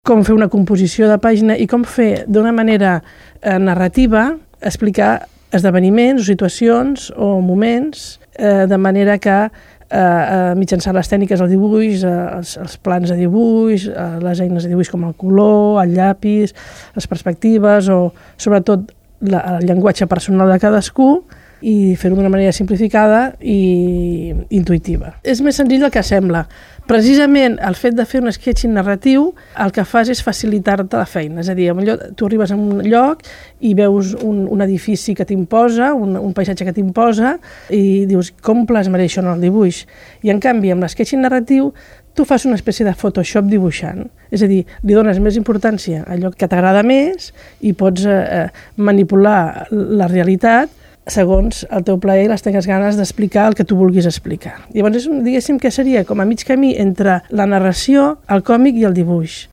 com fer una composició de pàgina i com fer d'una manera narrativa explicar esdeveniments o situacions o moments de manera que mitjançant les tècniques del dibuix, els plans de dibuix, les eines de dibuix com el color, el llapis, les perspectives o sobretot el llenguatge personal de cadascú i fer-ho d'una manera simplificada i intuïtiva. És més senzill del que sembla. Precisament el fet de fer un sketching narratiu el que fas és facilitar-te la feina. És a dir, tu arribes a un lloc i veus un edifici que t'imposa, un paisatge que t'imposa i dius, com plasmaré això en el dibuix? I en canvi, amb l'sketching narratiu, tu fas una espècie de Photoshop dibuixant. És a dir, li dones més importància a allò que t'agrada més i pots manipular la realitat segons el teu plaer i les teves ganes d'explicar el que tu vulguis explicar. Llavors, diguéssim que seria com a mig camí entre la narració, el còmic i el dibuix.